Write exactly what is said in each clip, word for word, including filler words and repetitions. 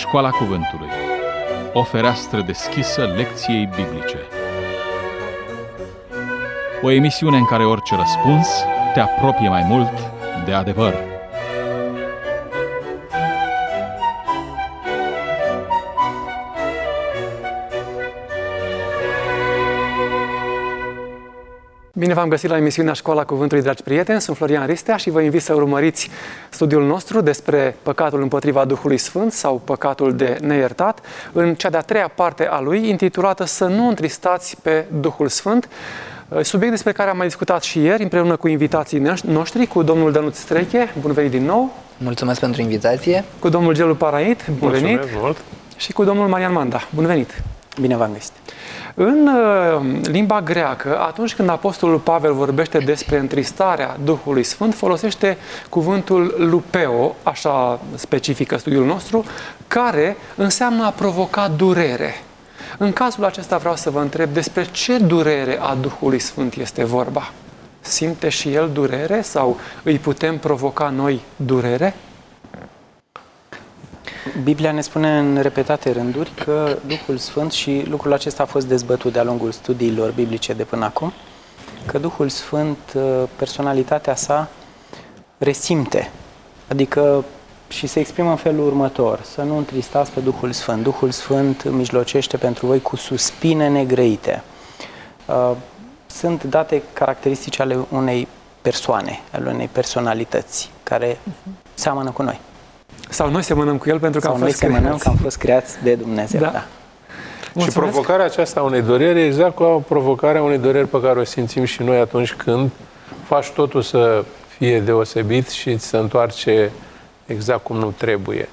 Școala Cuvântului. O fereastră deschisă lecției biblice. O emisiune în care orice răspuns te apropie mai mult de adevăr. Bine v-am găsit la emisiunea Școala Cuvântului, dragi prieteni. Sunt Florian Ristea și vă invit să urmăriți studiul nostru despre păcatul împotriva Duhului Sfânt sau păcatul de neiertat, în cea de-a treia parte a lui, intitulată Să nu întristați pe Duhul Sfânt, subiect despre care am mai discutat și ieri, împreună cu invitații noștri, cu domnul Dănuț Streche. Bun venit din nou! Mulțumesc pentru invitație! Cu domnul Gelu Parait. Bun venit! Mulțumesc mult! Și cu domnul Marian Manda. Bun venit! Bine v-am găsit! În uh, limba greacă, atunci când Apostolul Pavel vorbește despre întristarea Duhului Sfânt, folosește cuvântul lupeo, așa specifică studiul nostru, care înseamnă a provoca durere. În cazul acesta vreau să vă întreb despre ce durere a Duhului Sfânt este vorba. Simte și El durere sau îi putem provoca noi durere? Biblia ne spune în repetate rânduri că Duhul Sfânt, și lucrul acesta a fost dezbătut de-a lungul studiilor biblice de până acum, că Duhul Sfânt, personalitatea sa, resimte. Adică, și se exprimă în felul următor: să nu întristați pe Duhul Sfânt. Duhul Sfânt mijlocește pentru voi cu suspine negrăite. Sunt date caracteristici ale unei persoane, ale unei personalități, care uh-huh. seamănă cu noi. Sau noi semănăm cu El pentru că Sau am fost noi semănăm creați. că am fost creați de Dumnezeu. Da. Da. Mulțumesc. Și provocarea aceasta a unei dureri e exact ca provocarea unei dureri pe care o simțim și noi atunci când faci totul să fie deosebit și ți se întoarce exact cum nu trebuie.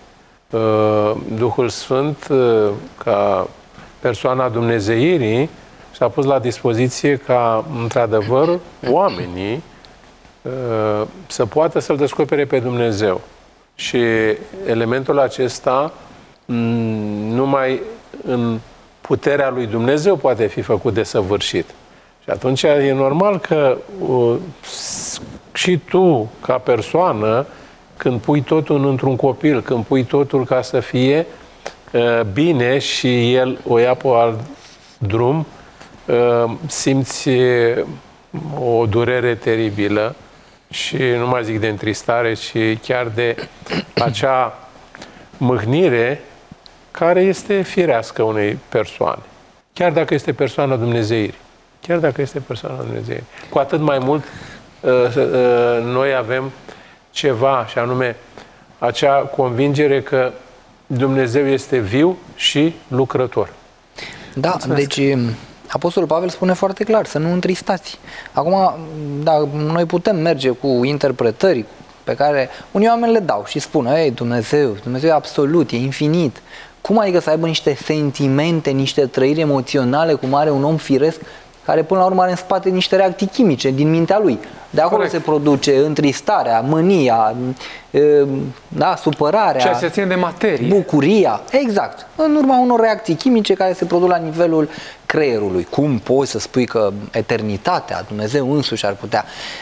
Duhul Sfânt, ca persoana dumnezeirii, și-a pus la dispoziție ca, într-adevăr, oamenii să poată să-L descopere pe Dumnezeu. Și elementul acesta numai în puterea lui Dumnezeu poate fi făcut desăvârșit. Și atunci e normal că uh, și tu, ca persoană, când pui totul într-un copil, când pui totul ca să fie uh, bine și el o ia pe alt drum, uh, simți o durere teribilă. Și nu mai zic de întristare, ci chiar de acea mâhnire care este firească unei persoane. Chiar dacă este persoana Dumnezeirii. Chiar dacă este persoana Dumnezeirii. Cu atât mai mult noi avem ceva, și anume acea convingere că Dumnezeu este viu și lucrător. Da, Mulțumesc. Deci Apostolul Pavel spune foarte clar, să nu întristați. Acum, da, noi putem merge cu interpretări pe care unii oameni le dau și spun: ei, Dumnezeu, Dumnezeu e absolut, e infinit. Cum adică să aibă niște sentimente, niște trăiri emoționale, cum are un om firesc, care până la urmă are în spate niște reacții chimice din mintea lui? De acolo Corect. Se produce întristarea, mânia, da, supărarea, ceea ce ține de materie, bucuria. Exact. În urma unor reacții chimice care se produc la nivelul creierului. Cum poți să spui că eternitatea, Dumnezeu însuși ar putea...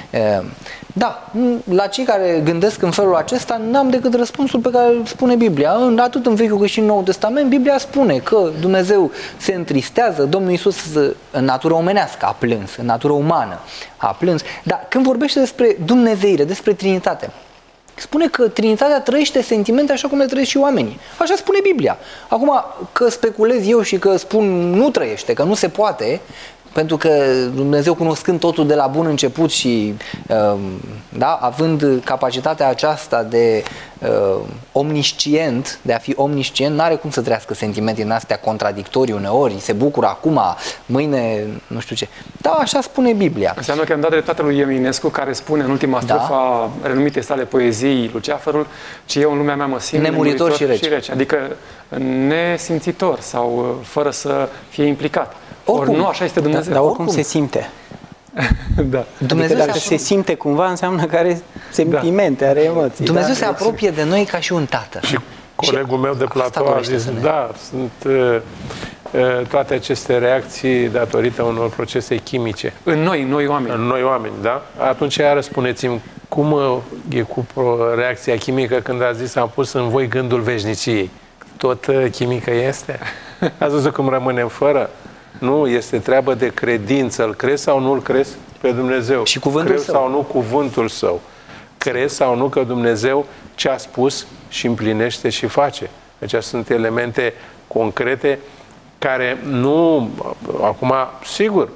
Da, la cei care gândesc în felul acesta n-am decât răspunsul pe care îl spune Biblia. Atât în Vechiul cât și în Noul Testament, Biblia spune că Dumnezeu se întristează. Domnul Iisus în natură omenească a plâns, în natură umană a plâns. Dar când vorbește despre Dumnezeire, despre Trinitate, spune că Trinitatea trăiește sentimente așa cum le trăiesc și oamenii. Așa spune Biblia. Acum, că speculez eu și că spun nu trăiește, că nu se poate, pentru că Dumnezeu, cunoscând totul de la bun început și da, având capacitatea aceasta de uh, omniscient, de a fi omniscient, n-are cum să trăiască sentimente din astea contradictorii uneori, se bucură acum, mâine, nu știu ce. Da, așa spune Biblia. Înseamnă că am dat dreptate lui Eminescu, care spune în ultima strofă Da. a renumite sale poezii Luceafărul: ci eu în lumea mea mă simt Nemuritor și rece. și rece. Adică nesimțitor sau fără să fie implicat. Oricum. Ori nu așa este Dumnezeu. Da, dar oricum, oricum se simte. Da. Dumnezeu adică dacă se simte cumva, înseamnă că are sentimente, da. are emoții. Dumnezeu da? se apropie de noi ca și un tată. Și colegul meu de platou a zis: da, sunt uh, uh, toate aceste reacții datorită unor procese chimice. În noi, în noi oameni. În noi oameni, da? Atunci iară spuneți-mi, cum e cu reacția chimică când a zis: am pus în voi gândul veșniciei? tot chimică este? Ați văzut cum rămânem fără? Nu, este treabă de credință. Îl crezi sau nu îl crezi pe Dumnezeu? Și cuvântul crezi său. sau nu cuvântul său? Crezi sau nu că Dumnezeu ce a spus și împlinește și face? Deci sunt elemente concrete care nu... Acum, sigur,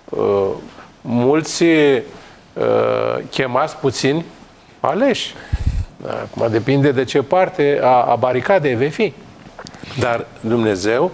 mulți chemați, puțini aleși. Acum depinde de ce parte a, a baricadei vei fi. Dar Dumnezeu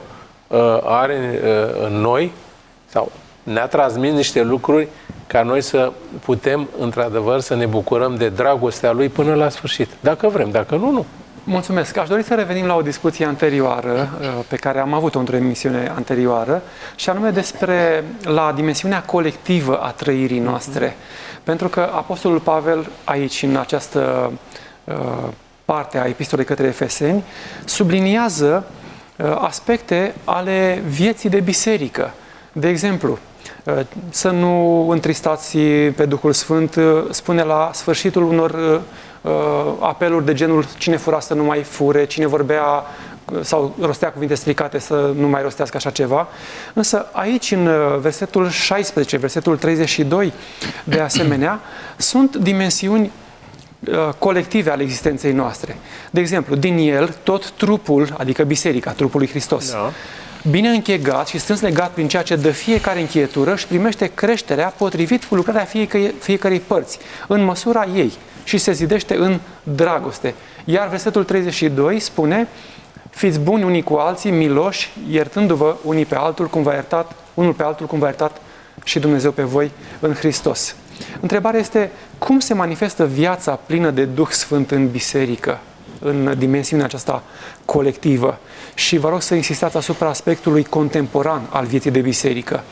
are în noi, sau ne-a transmis niște lucruri ca noi să putem, într-adevăr, să ne bucurăm de dragostea Lui până la sfârșit. Dacă vrem, dacă nu, nu. Mulțumesc. Aș dori să revenim la o discuție anterioară pe care am avut-o într-o emisiune anterioară și anume despre la dimensiunea colectivă a trăirii noastre. Mm-hmm. Pentru că Apostolul Pavel aici, în această uh, parte a epistolei către Efeseni, subliniază uh, aspecte ale vieții de biserică. De exemplu, uh, să nu întristați pe Duhul Sfânt, uh, spune la sfârșitul unor uh, apeluri de genul cine fura să nu mai fure, cine vorbea sau rostea cuvinte stricate să nu mai rostească așa ceva. Însă aici, în versetul șaisprezece, versetul treizeci și doi, de asemenea, sunt dimensiuni colective ale existenței noastre. De exemplu, din el, tot trupul, adică biserica, trupul lui Hristos, da, bine închegat și strâns legat prin ceea ce dă fiecare încheietură și primește creșterea potrivit cu lucrarea fiecărei, fiecărei părți, în măsura ei, și se zidește în dragoste. Iar versetul treizeci și doi spune: fiți buni unii cu alții, miloși, iertându-vă unii pe altul, cum v-a iertat, unul pe altul, cum v-a iertat și Dumnezeu pe voi în Hristos. Întrebarea este, cum se manifestă viața plină de Duh Sfânt în biserică, în dimensiunea aceasta colectivă? Și vă rog să insistați asupra aspectului contemporan al vieții de biserică,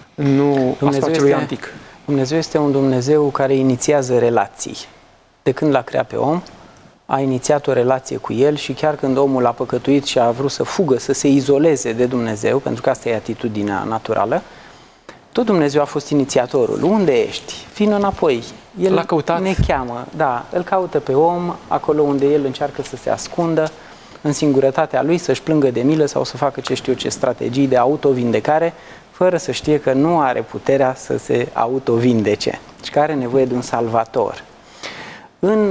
nu asupra celui antic. Dumnezeu este un Dumnezeu care inițiază relații. De când l-a creat pe om, a inițiat o relație cu el și chiar când omul a păcătuit și a vrut să fugă, să se izoleze de Dumnezeu, pentru că asta e atitudinea naturală, tot Dumnezeu a fost inițiatorul. Unde ești? Vino înapoi. El l-a căutat. Ne cheamă. Da, îl caută pe om, acolo unde el încearcă să se ascundă, în singurătatea lui, să-și plângă de milă sau să facă ce știu ce strategii de autovindecare, fără să știe că nu are puterea să se autovindece și că are nevoie de un salvator. În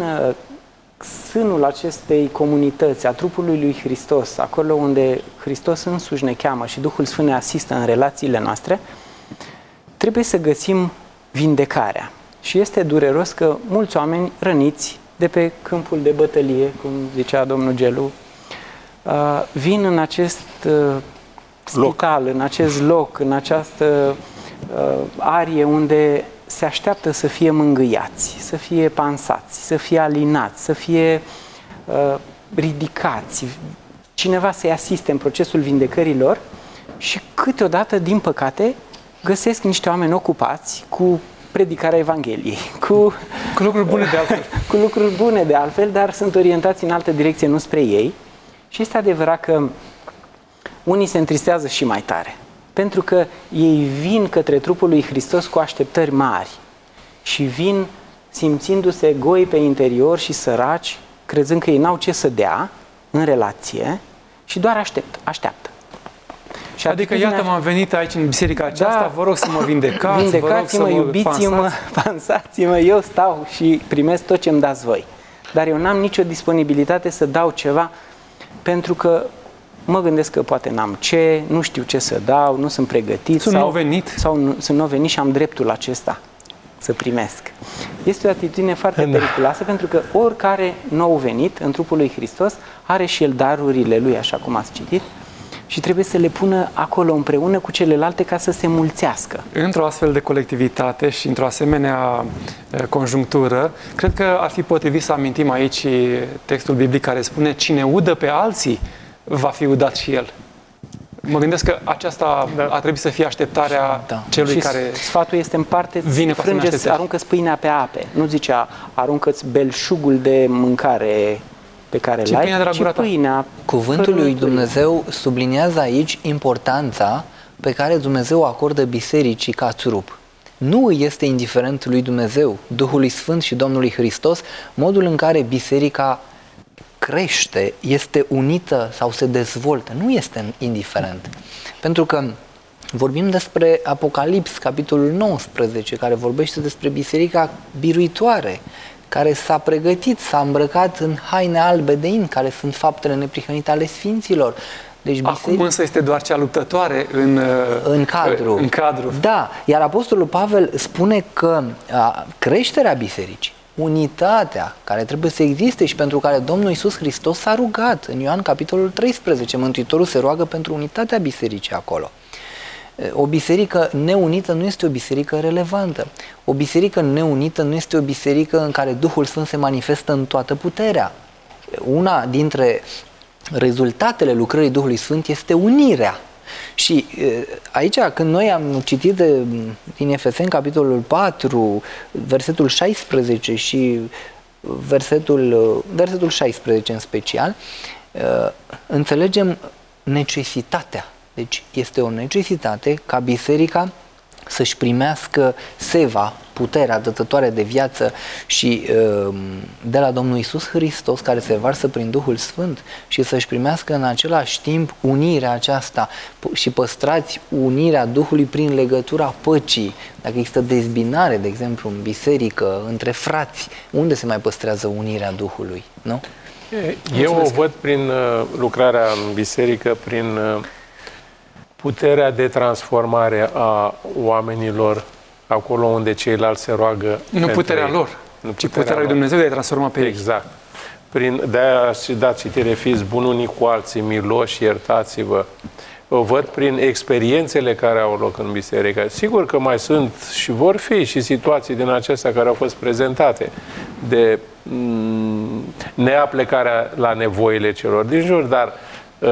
sânul acestei comunități, a trupului lui Hristos, acolo unde Hristos însuși ne cheamă și Duhul Sfânt ne asistă în relațiile noastre, trebuie să găsim vindecarea. Și este dureros că mulți oameni răniți de pe câmpul de bătălie, cum zicea domnul Gelu, vin în acest spital, în acest loc, în această arie unde se așteaptă să fie mângâiați, să fie pansați, să fie alinați, să fie uh, ridicați, cineva să-i asiste în procesul vindecărilor și câteodată, din păcate, găsesc niște oameni ocupați cu predicarea Evangheliei, cu, cu lucruri bune de altfel. cu lucruri bune de altfel, dar sunt orientați în altă direcție, nu spre ei. Și este adevărat că unii se întristează și mai tare, pentru că ei vin către trupul lui Hristos cu așteptări mari și vin simțindu-se goi pe interior și săraci, crezând că ei n-au ce să dea în relație și doar aștept, așteaptă. Și adică, iată, m-am venit aici în biserica aceasta, da, vă rog să mă vindecați, vindecați-mă, vă rog să mă iubiți-mă, pansați-mă, eu stau și primesc tot ce-mi dați voi. Dar eu n-am nicio disponibilitate să dau ceva, pentru că mă gândesc că poate n-am ce, nu știu ce să dau, nu sunt pregătit. Sunt nou venit. Sau nu, sunt nou venit și am dreptul acesta să primesc. Este o atitudine foarte da. periculoasă, pentru că oricare nou venit în trupul lui Hristos are și el darurile lui, așa cum ați citit, și trebuie să le pună acolo împreună cu celelalte ca să se mulțească. Într-o astfel de colectivitate și într-o asemenea conjunctură, cred că ar fi potrivit să amintim aici textul biblic care spune: cine udă pe alții, va fi udat și el. Mă gândesc că aceasta da. ar trebui să fie așteptarea da. celui și care sfatul este împarte-ți, vine frânge-ți, aruncă-ți pâinea pe ape. Nu zicea aruncă-ți belșugul de mâncare pe care l-ai, ci pâinea. Cuvântul lui Dumnezeu subliniază aici importanța pe care Dumnezeu o acordă bisericii ca trup. Nu este indiferent lui Dumnezeu, Duhului Sfânt și Domnului Hristos, modul în care biserica crește, este unită sau se dezvoltă, nu este indiferent. Pentru că vorbim despre Apocalips, capitolul nouăsprezece, care vorbește despre biserica biruitoare, care s-a pregătit, s-a îmbrăcat în haine albe de in, care sunt faptele neprihănite ale sfinților. Deci biserica... Acum însă este doar cea luptătoare în, în, cadru. în cadru. Da, iar Apostolul Pavel spune că a, creșterea bisericii, unitatea care trebuie să existe și pentru care Domnul Iisus Hristos s-a rugat. În Ioan capitolul treisprezece, Mântuitorul se roagă pentru unitatea bisericii acolo. O biserică neunită nu este o biserică relevantă. O biserică neunită nu este o biserică în care Duhul Sfânt se manifestă în toată puterea. Una dintre rezultatele lucrării Duhului Sfânt este unirea. Și aici, când noi am citit de, din Efeseni, capitolul patru, versetul șaisprezece și versetul, versetul șaisprezece în special, înțelegem necesitatea. Deci este o necesitate ca biserica să-și primească seva, puterea dătătoare de viață și de la Domnul Iisus Hristos, care se varsă prin Duhul Sfânt, și să-și primească în același timp unirea aceasta și păstrați unirea Duhului prin legătura păcii. Dacă există dezbinare, de exemplu, în biserică, între frați, unde se mai păstrează unirea Duhului, nu? Eu o văd prin lucrarea în biserică, prin puterea de transformare a oamenilor acolo unde ceilalți se roagă. Nu puterea ei. lor, nu ci puterea, puterea lui Dumnezeu de a transforma pe ei. Exact. Prin, de-aia și dați citire, fiți buni unii cu alții, miloși, iertați-vă. O văd prin experiențele care au loc în biserică. Sigur că mai sunt și vor fi și situații din acestea care au fost prezentate de neaplecarea la nevoile celor din jur, dar uh,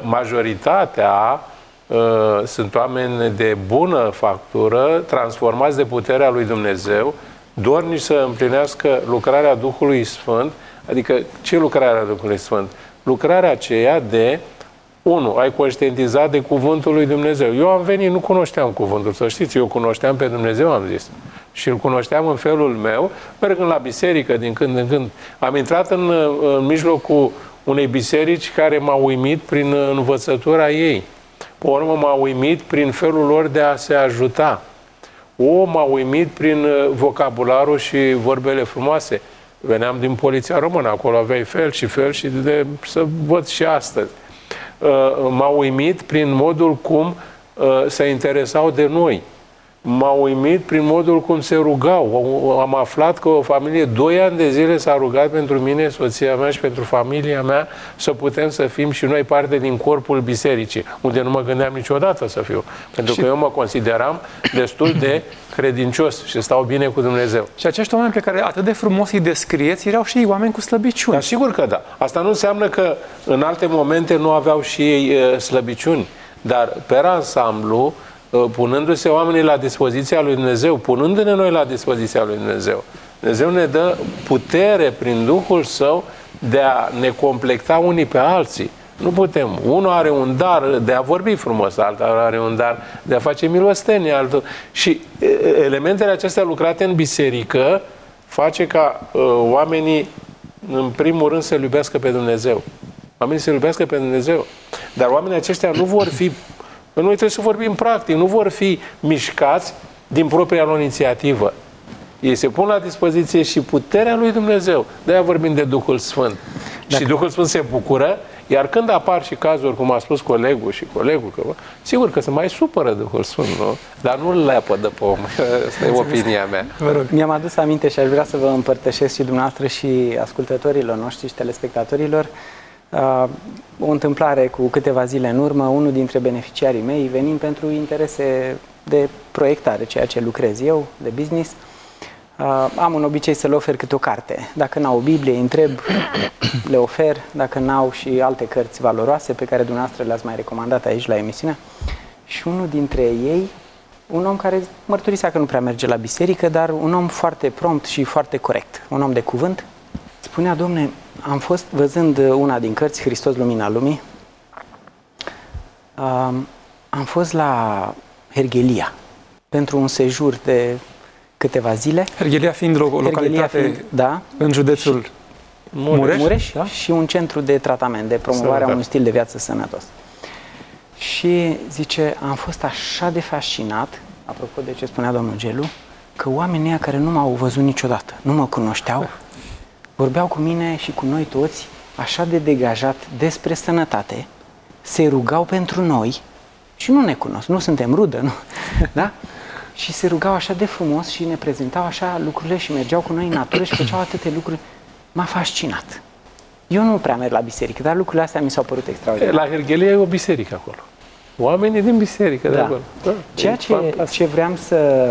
majoritatea Uh, sunt oameni de bună factură, transformați de puterea lui Dumnezeu, dornici să împlinească lucrarea Duhului Sfânt. Adică, ce lucrarea Duhului Sfânt? Lucrarea aceea de, unu, ai conștientizat de cuvântul lui Dumnezeu. Eu am venit, nu cunoșteam cuvântul, să știți, eu cunoșteam pe Dumnezeu, am zis. Și îl cunoșteam în felul meu, mergând la biserică din când în când. Am intrat în, în mijlocul unei biserici care m-a uimit prin învățătura ei. Pe urmă m-a uimit prin felul lor de a se ajuta. O, m-a uimit prin vocabularul și vorbele frumoase. Veneam din Poliția Română, acolo aveai fel și fel și de, să văd și astăzi. M-a uimit prin modul cum se interesau de noi. M-a uimit prin modul cum se rugau. Am aflat că o familie, doi ani de zile s-a rugat pentru mine, soția mea și pentru familia mea, să putem să fim și noi parte din corpul bisericii, unde nu mă gândeam niciodată să fiu. Pentru și... că eu mă consideram destul de credincios și stau bine cu Dumnezeu. Și acești oameni pe care atât de frumos îi descrieți, erau și ei oameni cu slăbiciuni. Da, sigur că da. Asta nu înseamnă că în alte momente nu aveau și ei uh, slăbiciuni, dar pe ansamblu, punându-se oamenii la dispoziția lui Dumnezeu, punându-ne noi la dispoziția lui Dumnezeu, Dumnezeu ne dă putere prin Duhul Său de a ne complecta unii pe alții. Nu putem. Unul are un dar de a vorbi frumos, altul are un dar de a face milostenie, altul. Și elementele acestea lucrate în biserică face ca uh, oamenii, în primul rând, să-L iubească pe Dumnezeu. Oamenii să-L iubească pe Dumnezeu. Dar oamenii aceștia nu vor fi... Noi trebuie să vorbim practic, nu vor fi mișcați din propria lor inițiativă. Ei se pun la dispoziție și puterea lui Dumnezeu. De-aia vorbim de Duhul Sfânt. Dacă... Și Duhul Sfânt se bucură, iar când apar și cazuri, cum a spus colegul și colegul, că, sigur că se mai supără Duhul Sfânt, nu? Dar nu-l leapădă pe om. Asta e opinia mea. Mi-am adus aminte și aș vrea să vă împărtășesc și dumneavoastră și ascultătorilor noștri și telespectatorilor Uh, o întâmplare cu câteva zile în urmă, unul dintre beneficiarii mei venind pentru interese de proiectare, ceea ce lucrez eu, de business, uh, am un obicei să le ofer câte o carte. Dacă n-au o Biblie, îi întreb, le ofer, dacă n-au și alte cărți valoroase pe care dumneavoastră le-ați mai recomandat aici la emisiune. Și unul dintre ei, un om care mărturisea că nu prea merge la biserică, dar un om foarte prompt și foarte corect, un om de cuvânt, spunea: domne, am fost văzând una din cărți, Hristos, Lumina Lumii, am fost la Herghelia pentru un sejur de câteva zile. Herghelia fiind o localitate fiind, da, în județul Mureș, Mureș da? și un centru de tratament, de promovare a Sănătate. unui stil de viață sănătos. Și zice, am fost așa de fascinat, apropo de ce spunea domnul Gelu, că oamenii ăia care nu m-au văzut niciodată, nu mă cunoșteau, vorbeau cu mine și cu noi toți așa de degajat despre sănătate, se rugau pentru noi și nu ne cunosc, nu suntem rudă, nu? Da? Și se rugau așa de frumos și ne prezentau așa lucrurile și mergeau cu noi în natură și făceau atâtea lucruri. M-a fascinat. Eu nu prea merg la biserică, dar lucrurile astea mi s-au părut extraordinare. La Herghelie e o biserică acolo. Oamenii din biserică de Da. acolo. Da, Ceea e ce, fantastic. ce vreau să,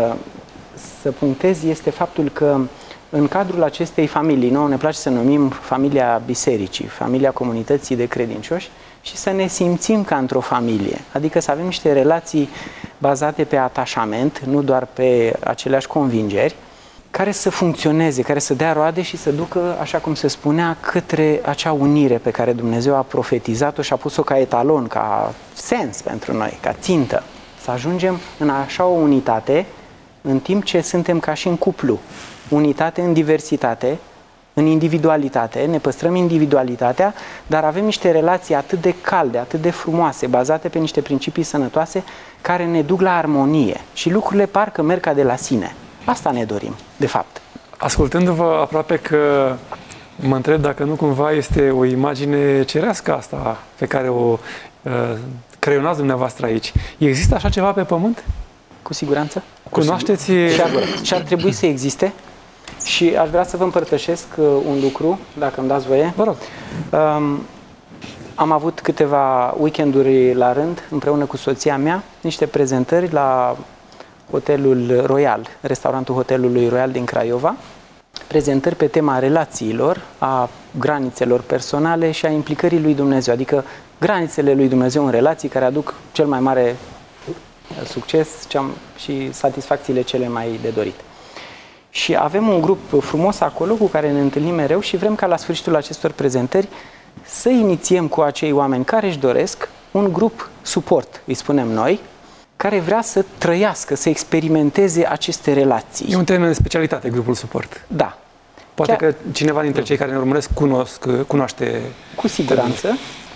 să punctez este faptul că în cadrul acestei familii, nouă ne place să numim familia bisericii, familia comunității de credincioși, și să ne simțim ca într-o familie. Adică să avem niște relații bazate pe atașament, nu doar pe aceleași convingeri, care să funcționeze, care să dea roade și să ducă, așa cum se spunea, către acea unire pe care Dumnezeu a profetizat-o și a pus-o ca etalon, ca sens pentru noi, ca țintă. Să ajungem în așa o unitate, în timp ce suntem ca și în cuplu. Unitate în diversitate, în individualitate, ne păstrăm individualitatea, dar avem niște relații atât de calde, atât de frumoase, bazate pe niște principii sănătoase, care ne duc la armonie. Și lucrurile parcă merg ca de la sine. Asta ne dorim, de fapt. Ascultându-vă, aproape că mă întreb dacă nu cumva este o imagine cerească asta pe care o uh, creionați dumneavoastră aici. Există așa ceva pe pământ? Cu siguranță. Cunoașteți? Și ar, și ar trebui să existe. Și aș vrea să vă împărtășesc uh, un lucru, dacă îmi dați voie. Vă rog. Um, am avut câteva weekenduri la rând, împreună cu soția mea, niște prezentări la Hotelul Royal, restaurantul Hotelului Royal din Craiova, prezentări pe tema relațiilor, a granițelor personale și a implicării lui Dumnezeu, adică granițele lui Dumnezeu în relații care aduc cel mai mare succes și satisfacțiile cele mai de dorit. Și avem un grup frumos acolo cu care ne întâlnim mereu și vrem ca la sfârșitul acestor prezentări să inițiem cu acei oameni care își doresc un grup suport, îi spunem noi, care vrea să trăiască, să experimenteze aceste relații. E un termen de specialitate, grupul suport. Da. Poate Chiar... că cineva dintre cei care ne urmăresc cunosc, cunoaște... Cu siguranță.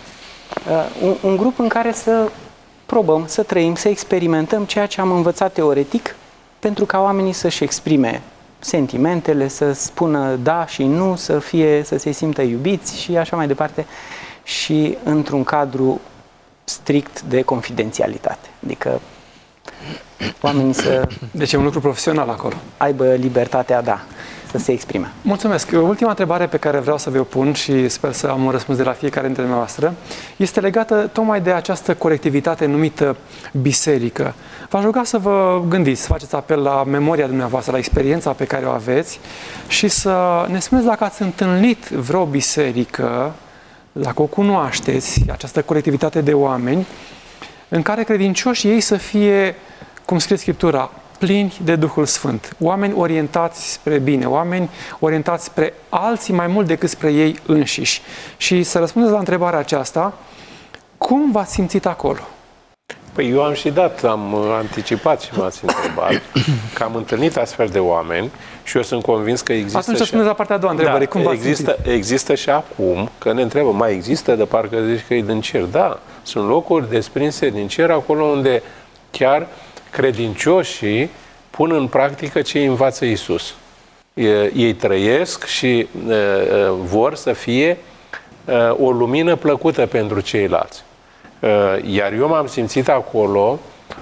Uh, un, un grup în care să probăm, să trăim, să experimentăm ceea ce am învățat teoretic, pentru ca oamenii să-și exprime sentimentele, să spună da și nu, să fie, să se simtă iubiți și așa mai departe, și într-un cadru strict de confidențialitate. Adică oamenii să Deci e un lucru profesional acolo. aibă libertatea, da, să se exprime. Mulțumesc. Ultima întrebare pe care vreau să vă o pun și sper să am un răspuns de la fiecare dintre dumneavoastră este legată tocmai de această colectivitate numită biserică. V-aș ruga să vă gândiți, să faceți apel la memoria dumneavoastră, la experiența pe care o aveți și să ne spuneți dacă ați întâlnit vreo biserică, dacă o cunoașteți, această colectivitate de oameni, în care credincioșii ei să fie, cum scrie Scriptura, plini de Duhul Sfânt, oameni orientați spre bine, oameni orientați spre alții mai mult decât spre ei înșiși. Și să răspundeți la întrebarea aceasta, cum v-ați simțit acolo? Păi eu am și dat, am anticipat și m-ați întrebat că am întâlnit astfel de oameni și eu sunt convins că există. Atunci și... răspundeți la partea a doua întrebare. Da, cum v-ați există, simțit? există și acum, că ne întrebă, mai există, de parcă zici că e din cer. Da, sunt locuri desprinse din cer, acolo unde chiar credincioșii pun în practică ce îi învață Iisus. Ei trăiesc și vor să fie o lumină plăcută pentru ceilalți. Iar eu m-am simțit acolo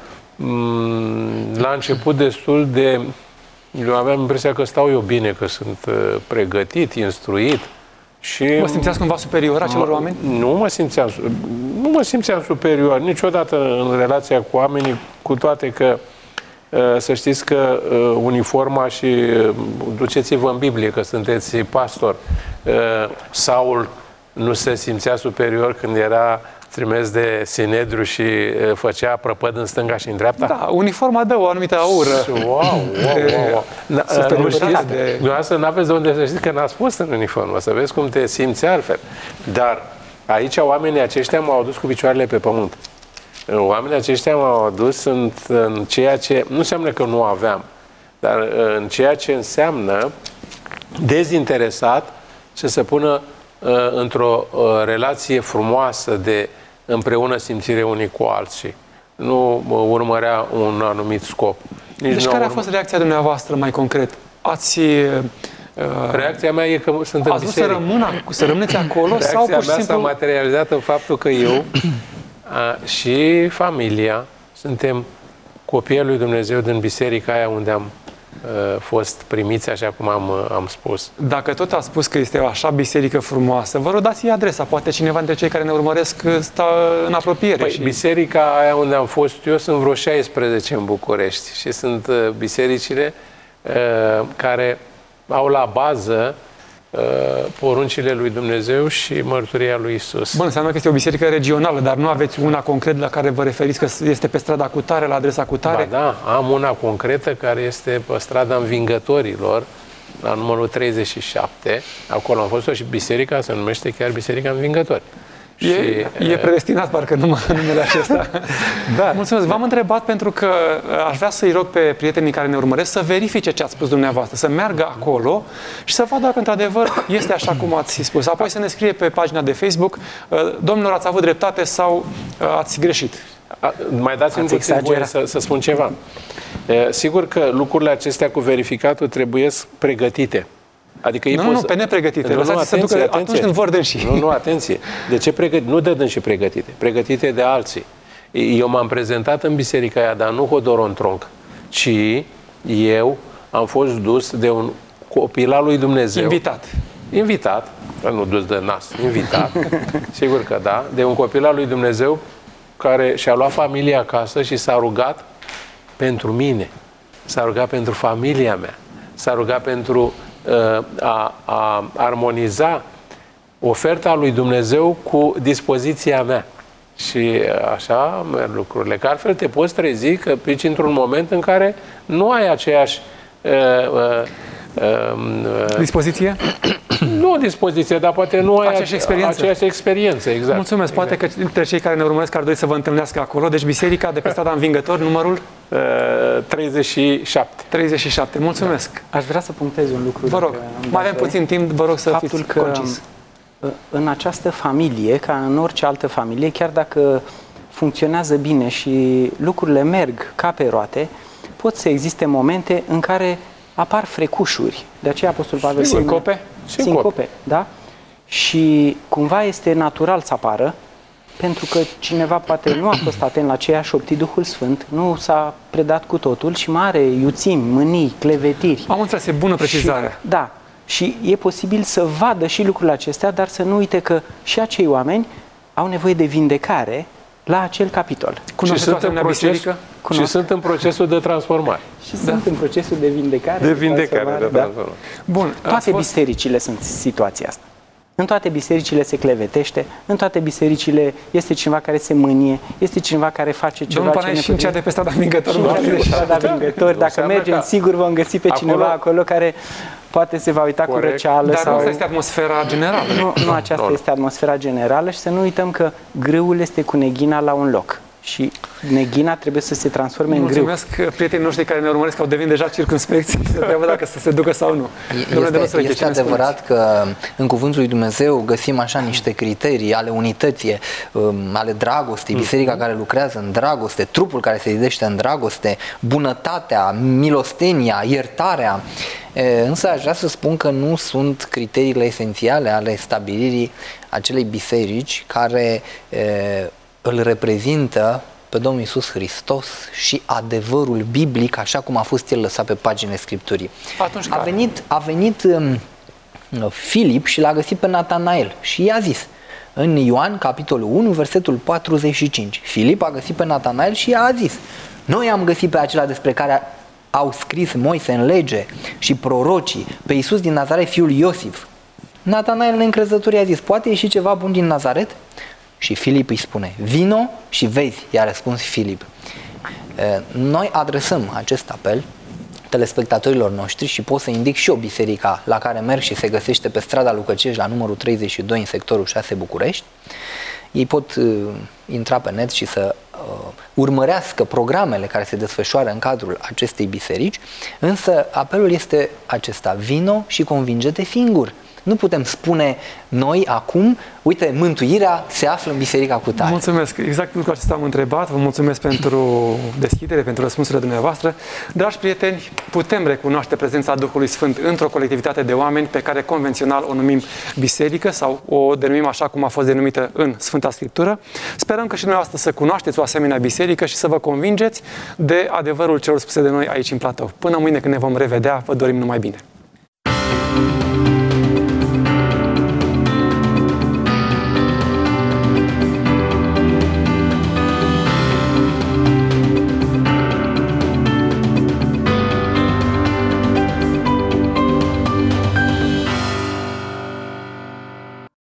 la început destul de... Eu aveam impresia că stau eu bine, că sunt pregătit, instruit. Și Vă simțeați cumva superior acelor oameni? Nu mă simțeam, nu mă simțeam superior niciodată în relația cu oamenii, cu toate că să știți că uniforma și duceți-vă în Biblie că sunteți pastor. Saul nu se simțea superior când era trimis de Sinedriu și făcea prăpăd în stânga și în dreapta? Da, uniforma dă o anumită aură. Wow, wow, wow, wow. Na, nu știți, de... Dumneavoastră n-aveți de unde să știți că n-ați fost în uniformă, să vezi cum te simți altfel. Dar aici oamenii aceștia m-au adus cu picioarele pe pământ. Oamenii aceștia m-au adus în, în ceea ce, nu înseamnă că nu aveam, dar în ceea ce înseamnă dezinteresat să se pună uh, într-o uh, relație frumoasă de împreună simțire unii cu alții. Nu uh, urmărea un anumit scop. Nici deci care a fost reacția dumneavoastră mai concret? Ați... Uh, reacția mea e că sunt în ați vrut să, biserică. rămână, să rămâneți acolo? Reacția sau pur și mea simplu... s-a materializat în faptul că eu a, și familia suntem copiii lui Dumnezeu din biserica aia unde am uh, fost primiți, așa cum am, uh, am spus. Dacă tot ați spus că este o așa biserică frumoasă, vă rog dați-i adresa. Poate cineva dintre cei care ne urmăresc stă în apropiere. Păi, și... biserica aia unde am fost eu sunt vreo șaisprezece în București și sunt uh, bisericile uh, care au la bază uh, poruncile lui Dumnezeu și mărturia lui Isus. Bun, înseamnă că este o biserică regională, dar nu aveți una concret la care vă referiți că este pe strada cutare, la adresa cutare? Ba da, am una concretă care este pe strada Învingătorilor, la numărul treizeci și șapte. Acolo am fost și biserica se numește chiar Biserica Învingători. E, și, e predestinat, parcă numai numele acesta. Da. Mulțumesc. V-am întrebat pentru că aș vrea să-i rog pe prietenii care ne urmăresc să verifice ce ați spus dumneavoastră, să meargă acolo și să vadă dacă într-adevăr este așa cum ați spus. Apoi să ne scrie pe pagina de Facebook, domnilor, ați avut dreptate sau ați greșit. A, mai dați-mi puțin voie să, să spun ceva. E, sigur că lucrurile acestea cu verificatul trebuie pregătite. Adică nu, nu, nu, pe nepregătite. Nu, Lăsați să ducă atenție. atunci când vor dânsi. Nu, nu, atenție. De ce pregătite? Nu de dânsi pregătite. Pregătite de alții. Eu m-am prezentat în biserica aia, dar nu hodoron-tronc, ci eu am fost dus de un copil al lui Dumnezeu. Invitat. Invitat. Nu dus de nas. Invitat. Sigur că da. De un copil al lui Dumnezeu care și-a luat familia acasă și s-a rugat pentru mine. S-a rugat pentru familia mea. S-a rugat pentru A, a armoniza oferta lui Dumnezeu cu dispoziția mea. Și așa merg lucrurile. Că altfel te poți trezi că pici într-un moment în care nu ai aceeași uh, uh, uh, dispoziție? Nu dispoziție, dar poate nu ai aceeași experiență. Aceeași experiență, exact. Mulțumesc. Exact. Poate că dintre cei care ne urmăresc ar dori să vă întâlnească acolo. Deci biserica de pe strada Învingători, numărul? Uh, treizeci și șapte. treizeci și șapte. Mulțumesc. Da. Aș vrea să punctez un lucru. Vă rog, mai avem puțin timp, vă rog să Faptul fiți că concis. În această familie, ca în orice altă familie, chiar dacă funcționează bine și lucrurile merg ca pe roate, pot să existe momente în care apar frecușuri. De aceea Apostolul Pavel spune sincope, sincope, da? Și cumva este natural să apară, pentru că cineva poate nu a fost atent la ce a șoptit Duhul Sfânt, nu s-a predat cu totul și mai are iuțimi, mânii, clevetiri. Am înțeles, e bună precizarea. Și, da. Și e posibil să vadă și lucrurile acestea, dar să nu uite că și acei oameni au nevoie de vindecare la acel capitol. Și sunt, în proces, și sunt în procesul de transformare. Și da. sunt în procesul de vindecare. De vindecare, de transformare. Da. Bun, toate fost... bisericile sunt situația asta. În toate bisericile se clevetește, în toate bisericile este cineva care se mânie, este cineva care face ceva Domnul ce ne și în cea de pe strada Învingători. Și în cea de pe strada Învingători. Dacă mergem, ca... sigur vom găsi pe acolo... cineva acolo care poate se va uita Corect. cu răceală. Dar sau... nu asta este atmosfera generală. Nu, nu aceasta no, este atmosfera generală și să nu uităm că grâul este cu neghina la un loc. Și neghina trebuie să se transforme în grâu. Mulțumesc prietenii noștri care ne urmăresc, că au devenit deja circumspecții, să trebuie dacă să se ducă sau nu. Este, este adevărat că în Cuvântul lui Dumnezeu găsim așa niște criterii ale unității, ale dragostei, biserica care lucrează în dragoste, trupul care se zidește în dragoste, bunătatea, milostenia, iertarea. Însă aș vrea să spun că nu sunt criteriile esențiale ale stabilirii acelei biserici care îl reprezintă pe Domnul Iisus Hristos și adevărul biblic așa cum a fost el lăsat pe paginile Scripturii. Atunci a venit, a venit um, Filip și l-a găsit pe Natanael și i-a zis în Ioan capitolul unu versetul patruzeci și cinci. Filip a găsit pe Natanael și i-a zis: noi am găsit pe acela despre care au scris Moise în lege și prorocii, pe Iisus din Nazaret, fiul Iosif. Natanael neîncrezător i-a zis: poate ieși ceva bun din Nazaret? Și Filip îi spune: vino și vezi, i-a răspuns Filip. Noi adresăm acest apel telespectatorilor noștri și pot să indic și o biserică la care merg și se găsește pe strada Lucăcești la numărul treizeci și doi în sectorul șase București. Ei pot uh, intra pe net și să uh, urmărească programele care se desfășoară în cadrul acestei biserici, însă apelul este acesta: vino și convinge-te singur. Nu putem spune noi acum, uite, mântuirea se află în biserica cu tare. Mulțumesc. Exact lucrul acesta am întrebat. Vă mulțumesc pentru deschidere, pentru răspunsurile dumneavoastră. Dragi prieteni, putem recunoaște prezența Duhului Sfânt într-o colectivitate de oameni pe care convențional o numim biserică sau o denumim așa cum a fost denumită în Sfânta Scriptură. Sperăm că și dumneavoastră să cunoașteți o asemenea biserică și să vă convingeți de adevărul celor spuse de noi aici în platou. Până mâine când ne vom revedea, vă dorim numai bine.